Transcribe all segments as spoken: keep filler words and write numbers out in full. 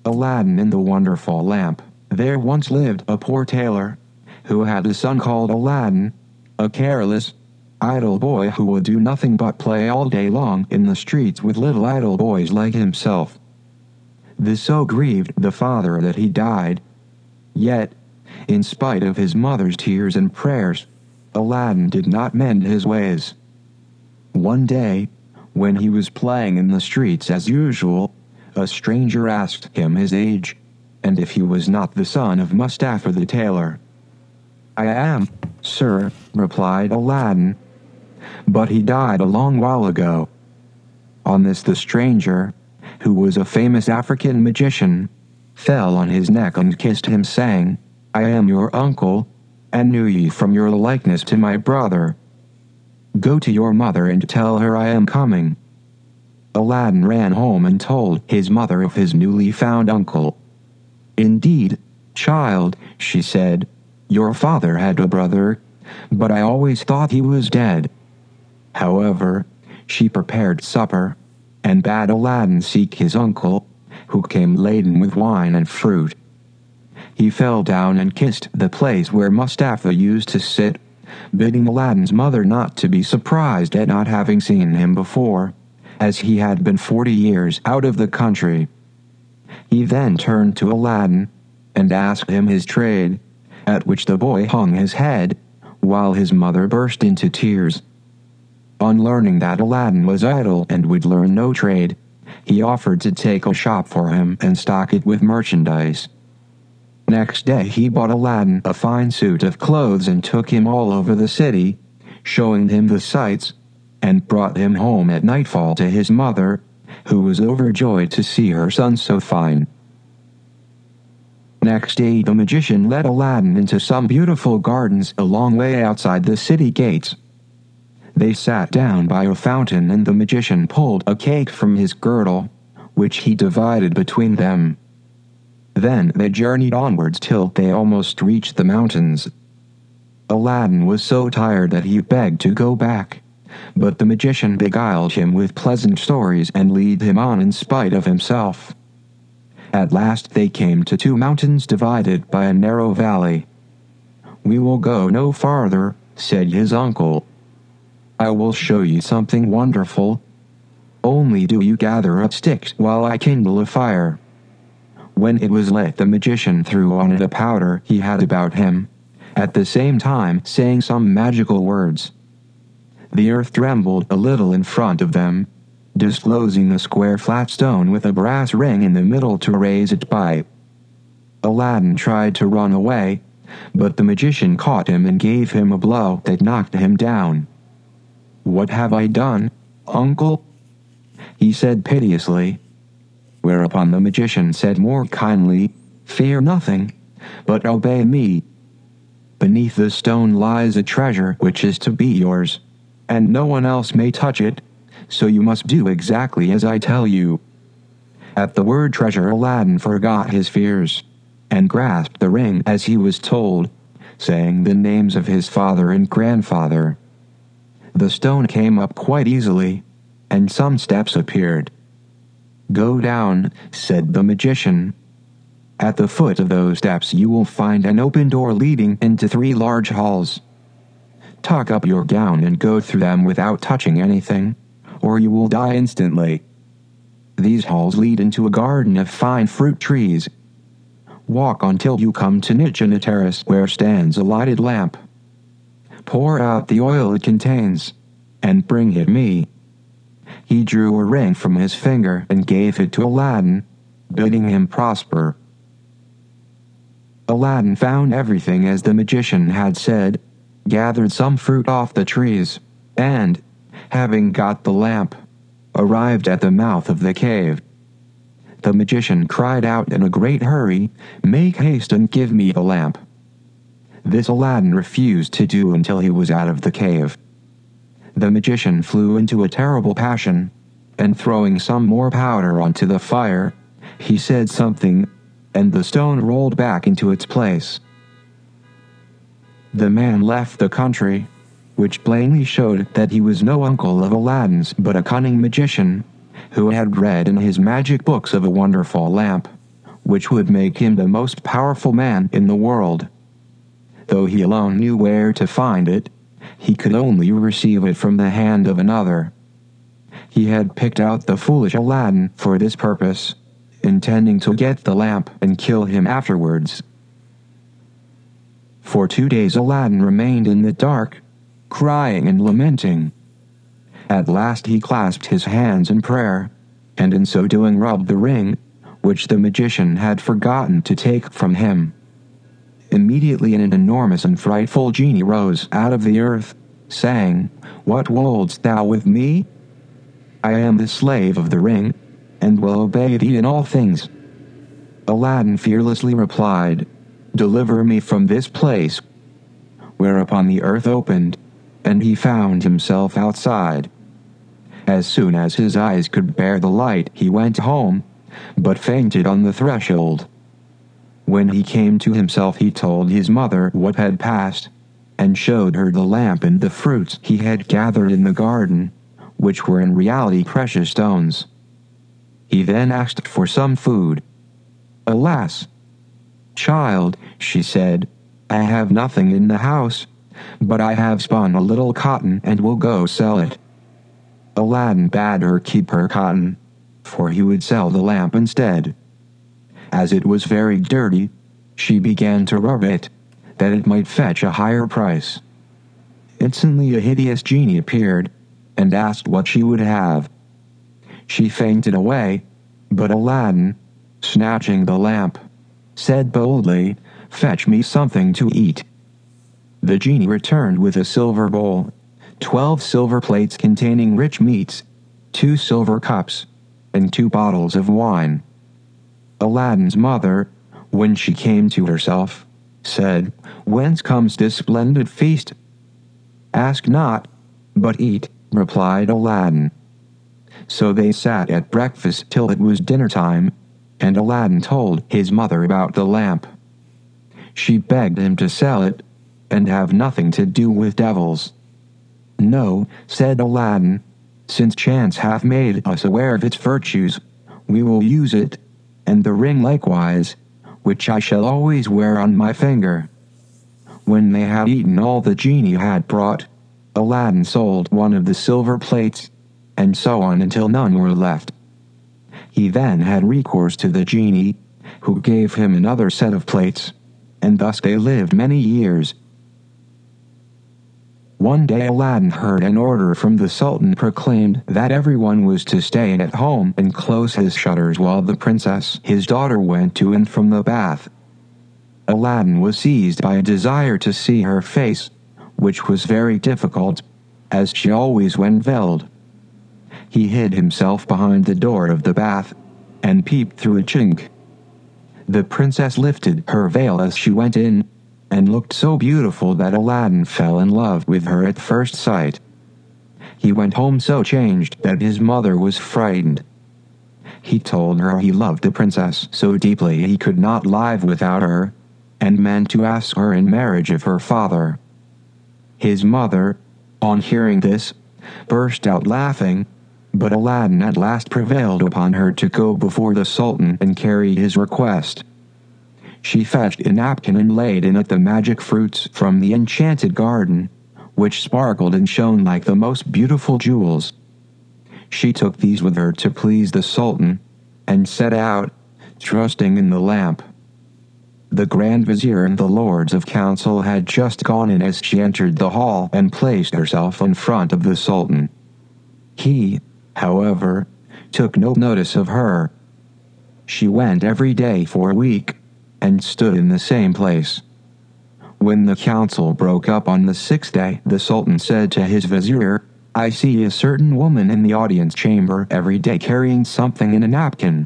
Aladdin and the Wonderful Lamp. There once lived a poor tailor, who had a son called Aladdin, a careless, idle boy who would do nothing but play all day long in the streets with little idle boys like himself. This so grieved the father that he died. Yet, in spite of his mother's tears and prayers, Aladdin did not mend his ways. One day, when he was playing in the streets as usual, a stranger asked him his age, and if he was not the son of Mustapha the tailor. "I am, sir," replied Aladdin, "but he died a long while ago." On this the stranger, who was a famous African magician, fell on his neck and kissed him, saying, "I am your uncle, and knew ye from your likeness to my brother. Go to your mother and tell her I am coming." Aladdin ran home and told his mother of his newly found uncle. "Indeed, child," she said, "your father had a brother, but I always thought he was dead." However, she prepared supper, and bade Aladdin seek his uncle, who came laden with wine and fruit. He fell down and kissed the place where Mustapha used to sit, bidding Aladdin's mother not to be surprised at not having seen him before, as he had been forty years out of the country. He then turned to Aladdin, and asked him his trade, at which the boy hung his head, while his mother burst into tears. On learning that Aladdin was idle and would learn no trade, he offered to take a shop for him and stock it with merchandise. Next day he bought Aladdin a fine suit of clothes and took him all over the city, showing him the sights, and brought him home at nightfall to his mother, who was overjoyed to see her son so fine. Next day the magician led Aladdin into some beautiful gardens a long way outside the city gates. They sat down by a fountain, and the magician pulled a cake from his girdle, which he divided between them. Then they journeyed onwards till they almost reached the mountains. Aladdin was so tired that he begged to go back, but the magician beguiled him with pleasant stories and led him on in spite of himself. At last they came to two mountains divided by a narrow valley. "We will go no farther," said his uncle. "I will show you something wonderful. Only do you gather up sticks while I kindle a fire." When it was lit, the magician threw on it a powder he had about him, at the same time saying some magical words. The earth trembled a little in front of them, disclosing a square flat stone with a brass ring in the middle to raise it by. Aladdin tried to run away, but the magician caught him and gave him a blow that knocked him down. "What have I done, uncle?" he said piteously. Whereupon the magician said more kindly, "Fear nothing, but obey me. Beneath the stone lies a treasure which is to be yours, and no one else may touch it, so you must do exactly as I tell you." At the word treasure, Aladdin forgot his fears, and grasped the ring as he was told, saying the names of his father and grandfather. The stone came up quite easily, and some steps appeared. "Go down," said the magician. "At the foot of those steps you will find an open door leading into three large halls. Tuck up your gown and go through them without touching anything, or you will die instantly. These halls lead into a garden of fine fruit trees. Walk until you come to niche in a terrace where stands a lighted lamp. Pour out the oil it contains, and bring it me." He drew a ring from his finger and gave it to Aladdin, bidding him prosper. Aladdin found everything as the magician had said, gathered some fruit off the trees, and, having got the lamp, arrived at the mouth of the cave. The magician cried out in a great hurry, "Make haste and give me the lamp." This Aladdin refused to do until he was out of the cave. The magician flew into a terrible passion, and throwing some more powder onto the fire, he said something, and the stone rolled back into its place. The man left the country, which plainly showed that he was no uncle of Aladdin's but a cunning magician, who had read in his magic books of a wonderful lamp, which would make him the most powerful man in the world. Though he alone knew where to find it, he could only receive it from the hand of another. He had picked out the foolish Aladdin for this purpose, intending to get the lamp and kill him afterwards. For two days Aladdin remained in the dark, crying and lamenting. At last he clasped his hands in prayer, and in so doing rubbed the ring, which the magician had forgotten to take from him. Immediately an enormous and frightful genie rose out of the earth, saying, "What wouldst thou with me? I am the slave of the ring, and will obey thee in all things." Aladdin fearlessly replied, "Deliver me from this place." Whereupon the earth opened, and he found himself outside. As soon as his eyes could bear the light, he went home, but fainted on the threshold. When he came to himself, he told his mother what had passed, and showed her the lamp and the fruits he had gathered in the garden, which were in reality precious stones. He then asked for some food. "Alas, child," she said, "I have nothing in the house, but I have spun a little cotton and will go sell it." Aladdin bade her keep her cotton, for he would sell the lamp instead. As it was very dirty, she began to rub it, that it might fetch a higher price. Instantly a hideous genie appeared, and asked what she would have. She fainted away, but Aladdin, snatching the lamp, said boldly, "Fetch me something to eat." The genie returned with a silver bowl, twelve silver plates containing rich meats, two silver cups, and two bottles of wine. Aladdin's mother, when she came to herself, said, "Whence comes this splendid feast?" "Ask not, but eat," replied Aladdin. So they sat at breakfast till it was dinner time, and Aladdin told his mother about the lamp. She begged him to sell it, and have nothing to do with devils. "No," said Aladdin, "since chance hath made us aware of its virtues, we will use it, and the ring likewise, which I shall always wear on my finger." When they had eaten all the genie had brought, Aladdin sold one of the silver plates, and so on until none were left. He then had recourse to the genie, who gave him another set of plates, and thus they lived many years. One day Aladdin heard an order from the Sultan proclaimed that everyone was to stay at home and close his shutters while the princess, his daughter, went to and from the bath. Aladdin was seized by a desire to see her face, which was very difficult, as she always went veiled. He hid himself behind the door of the bath, and peeped through a chink. The princess lifted her veil as she went in, and looked so beautiful that Aladdin fell in love with her at first sight. He went home so changed that his mother was frightened. He told her he loved the princess so deeply he could not live without her, and meant to ask her in marriage of her father. His mother, on hearing this, burst out laughing, but Aladdin at last prevailed upon her to go before the Sultan and carry his request. She fetched a napkin and laid in it the magic fruits from the enchanted garden, which sparkled and shone like the most beautiful jewels. She took these with her to please the Sultan, and set out, trusting in the lamp. The Grand Vizier and the Lords of Council had just gone in as she entered the hall and placed herself in front of the Sultan. He, however, took no notice of her. She went every day for a week, and stood in the same place. When the council broke up on the sixth day, the Sultan said to his vizier, "I see a certain woman in the audience chamber every day carrying something in a napkin.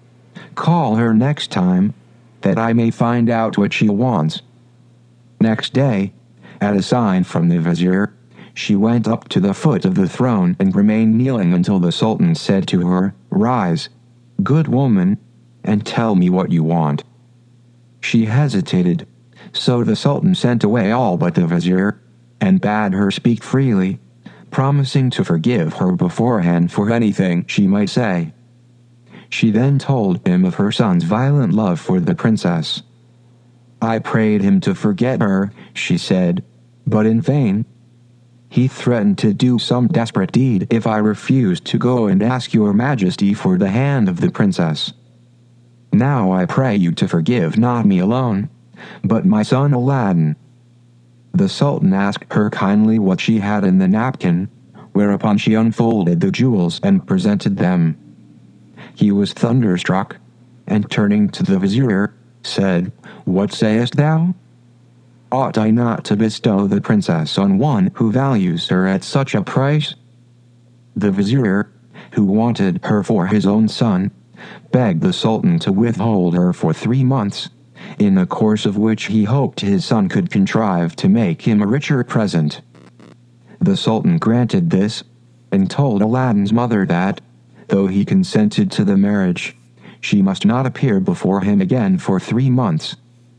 Call her next time, that I may find out what she wants." Next day, at a sign from the vizier, she went up to the foot of the throne and remained kneeling until the Sultan said to her, "Rise, good woman, and tell me what you want." She hesitated, so the Sultan sent away all but the vizier, and bade her speak freely, promising to forgive her beforehand for anything she might say. She then told him of her son's violent love for the princess. I prayed him to forget her, she said, but in vain. He threatened to do some desperate deed if I refused to go and ask your majesty for the hand of the princess. Now I pray you to forgive not me alone, but my son Aladdin. The Sultan asked her kindly what she had in the napkin, whereupon she unfolded the jewels and presented them. He was thunderstruck, and turning to the vizier, said, What sayest thou? Ought I not to bestow the princess on one who values her at such a price? The vizier, who wanted her for his own son, begged the Sultan to withhold her for three months, in the course of which he hoped his son could contrive to make him a richer present. The Sultan granted this, and told Aladdin's mother that, though he consented to the marriage, she must not appear before him again for three months.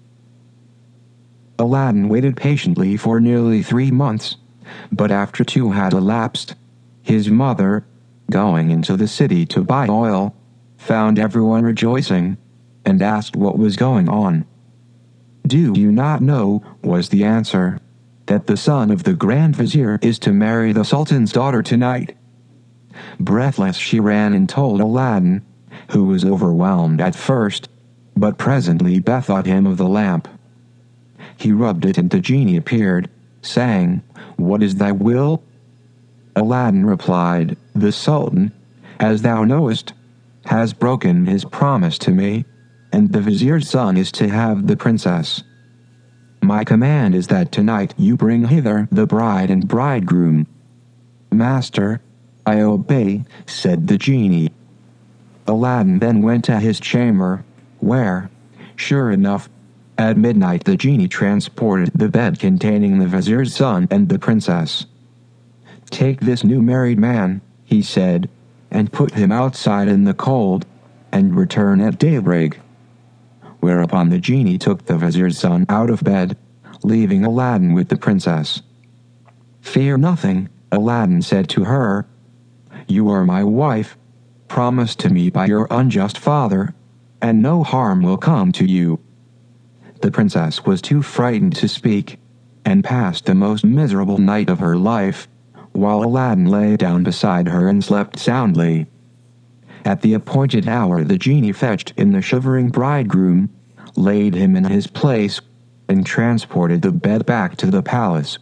Aladdin waited patiently for nearly three months, but after two had elapsed, his mother, going into the city to buy oil, found everyone rejoicing, and asked what was going on. Do you not know, was the answer, that the son of the Grand Vizier is to marry the Sultan's daughter tonight? Breathless she ran and told Aladdin, who was overwhelmed at first, but presently bethought him of the lamp. He rubbed it and the genie appeared, saying, What is thy will? Aladdin replied, The Sultan, as thou knowest, has broken his promise to me, and the vizier's son is to have the princess. My command is that tonight you bring hither the bride and bridegroom. Master, I obey, said the genie. Aladdin then went to his chamber, where, sure enough, at midnight the genie transported the bed containing the vizier's son and the princess. Take this new married man, he said, and put him outside in the cold, and return at daybreak. Whereupon the genie took the vizier's son out of bed, leaving Aladdin with the princess. Fear nothing, Aladdin said to her. You are my wife, promised to me by your unjust father, and no harm will come to you. The princess was too frightened to speak, and passed the most miserable night of her life, while Aladdin lay down beside her and slept soundly. At the appointed hour the genie fetched in the shivering bridegroom, laid him in his place, and transported the bed back to the palace.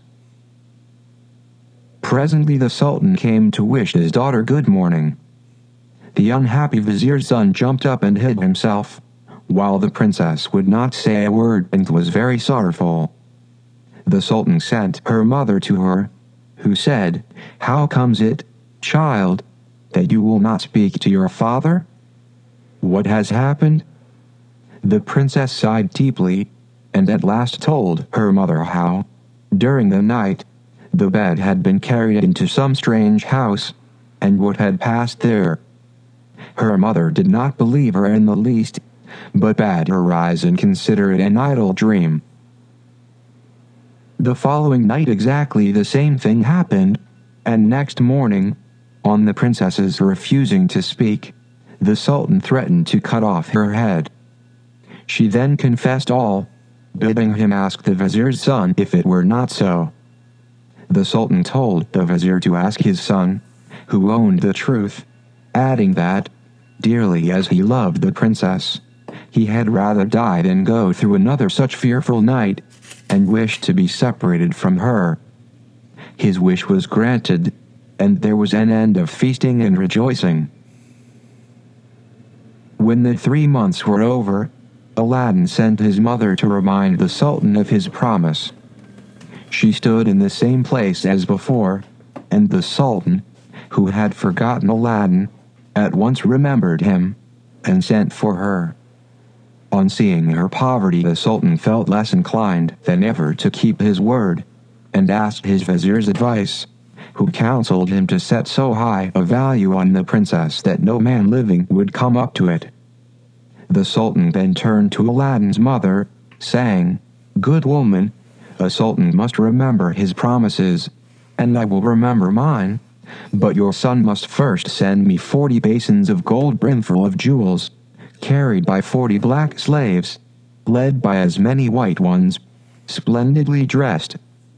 Presently the Sultan came to wish his daughter good morning. The unhappy vizier's son jumped up and hid himself, while the princess would not say a word and was very sorrowful. The Sultan sent her mother to her, who said, How comes it, child, that you will not speak to your father? What has happened? The princess sighed deeply, and at last told her mother how, during the night, the bed had been carried into some strange house, and what had passed there. Her mother did not believe her in the least, but bade her rise and consider it an idle dream. The following night exactly the same thing happened, and next morning, on the princess's refusing to speak, the Sultan threatened to cut off her head. She then confessed all, bidding him ask the vizier's son if it were not so. The Sultan told the vizier to ask his son, who owned the truth, adding that, dearly as he loved the princess, he had rather die than go through another such fearful night, and wished to be separated from her. His wish was granted, and there was an end of feasting and rejoicing. When the three months were over, Aladdin sent his mother to remind the Sultan of his promise. She stood in the same place as before, and the Sultan, who had forgotten Aladdin, at once remembered him, and sent for her. On seeing her poverty, the Sultan felt less inclined than ever to keep his word, and asked his vizier's advice, who counseled him to set so high a value on the princess that no man living would come up to it. The Sultan then turned to Aladdin's mother, saying, Good woman, a sultan must remember his promises, and I will remember mine, But your son must first send me forty basins of gold brimful of jewels, carried by forty black slaves, led by as many white ones, splendidly dressed.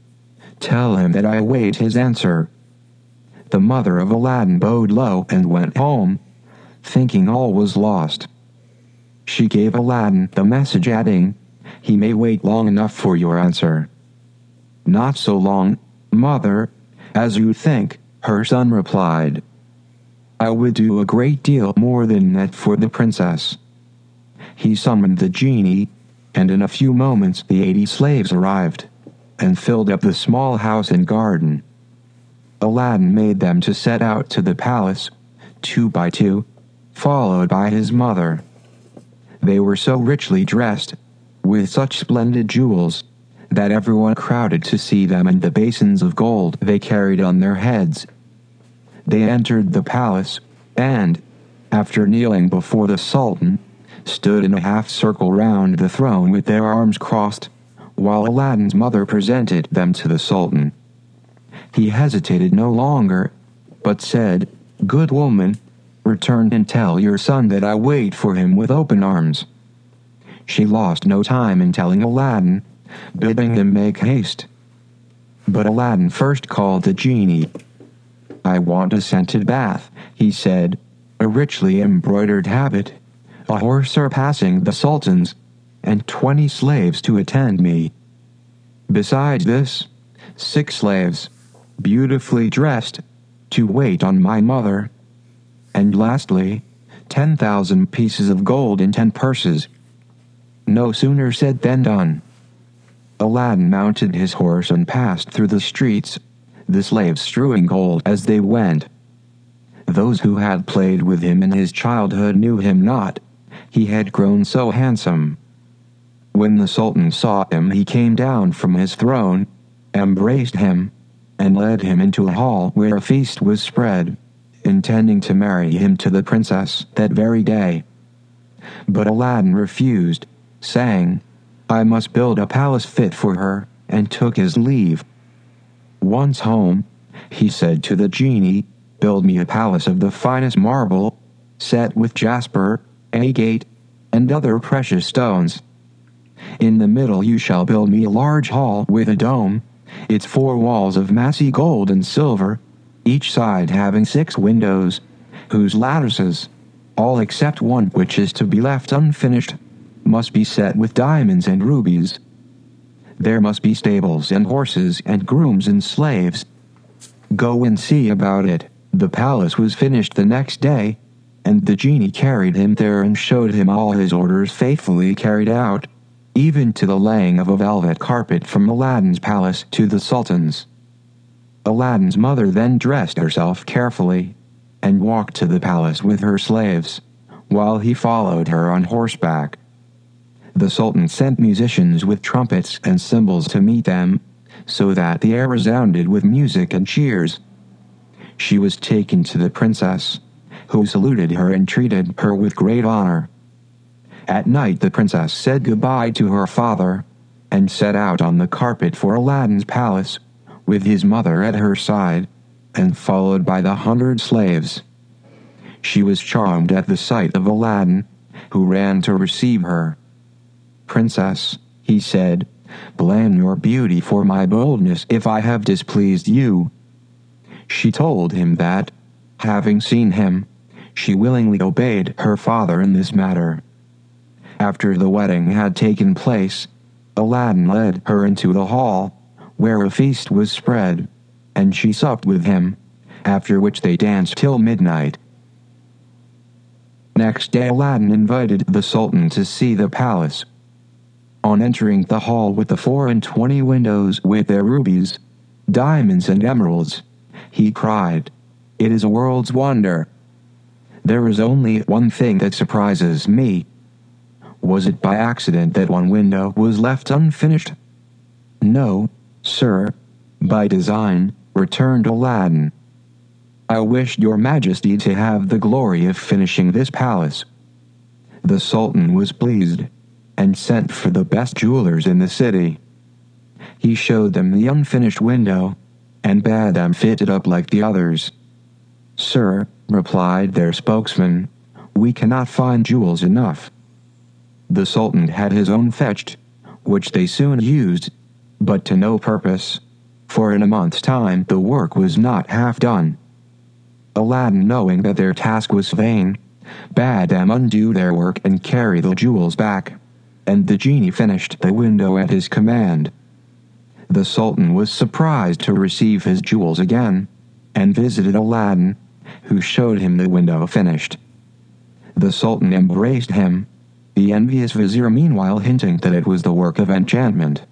Tell him that I await his answer." The mother of Aladdin bowed low and went home, thinking all was lost. She gave Aladdin the message, adding, "He may wait long enough for your answer." "Not so long, mother, as you think," her son replied. "I would do a great deal more than that for the princess." He summoned the genie, and in a few moments the eighty slaves arrived, and filled up the small house and garden. Aladdin made them to set out to the palace, two by two, followed by his mother. They were so richly dressed, with such splendid jewels, that everyone crowded to see them and the basins of gold they carried on their heads. They entered the palace, and, after kneeling before the Sultan, stood in a half-circle round the throne with their arms crossed, while Aladdin's mother presented them to the Sultan. He hesitated no longer, but said, "Good woman, return and tell your son that I wait for him with open arms." She lost no time in telling Aladdin, bidding him make haste. But Aladdin first called the genie. "I want a scented bath," he said, "a richly embroidered habit, a horse surpassing the Sultan's, and twenty slaves to attend me. Besides this, six slaves, beautifully dressed, to wait on my mother. And lastly, ten thousand pieces of gold in ten purses." No sooner said than done. Aladdin mounted his horse and passed through the streets, the slaves strewing gold as they went. Those who had played with him in his childhood knew him not, he had grown so handsome. When the Sultan saw him, he came down from his throne, embraced him, and led him into a hall where a feast was spread, intending to marry him to the princess that very day. But Aladdin refused, saying, "I must build a palace fit for her," and took his leave. Once home, he said to the genie, "Build me a palace of the finest marble, set with jasper, agate, and other precious stones. In the middle you shall build me a large hall with a dome, its four walls of massy gold and silver, each side having six windows, whose lattices, all except one which is to be left unfinished, must be set with diamonds and rubies. There must be stables and horses and grooms and slaves. Go and see about it." The palace was finished the next day, and the genie carried him there and showed him all his orders faithfully carried out, even to the laying of a velvet carpet from Aladdin's palace to the Sultan's. Aladdin's mother then dressed herself carefully, and walked to the palace with her slaves, while he followed her on horseback. The Sultan sent musicians with trumpets and cymbals to meet them, so that the air resounded with music and cheers. She was taken to the princess, who saluted her and treated her with great honor. At night the princess said goodbye to her father, and set out on the carpet for Aladdin's palace, with his mother at her side, and followed by the hundred slaves. She was charmed at the sight of Aladdin, who ran to receive her. "Princess," he said, "blame your beauty for my boldness if I have displeased you." She told him that, having seen him, she willingly obeyed her father in this matter. After the wedding had taken place, Aladdin led her into the hall, where a feast was spread, and she supped with him, after which they danced till midnight. Next day Aladdin invited the Sultan to see the palace. On entering the hall with the four and twenty windows with their rubies, diamonds and emeralds, he cried, "It is a world's wonder. There is only one thing that surprises me. Was it by accident that one window was left unfinished?" "No, sir, by design," returned Aladdin. "I wished your majesty to have the glory of finishing this palace." The Sultan was pleased, and sent for the best jewelers in the city. He showed them the unfinished window, and bade them fit it up like the others, "Sir," replied their spokesman, "we cannot find jewels enough." The Sultan had his own fetched, which they soon used, but to no purpose, for in a month's time the work was not half done. Aladdin, knowing that their task was vain, bade them undo their work and carry the jewels back, and the genie finished the window at his command. The Sultan was surprised to receive his jewels again, and visited Aladdin, who showed him the window finished. The Sultan embraced him, the envious vizier meanwhile hinting that it was the work of enchantment.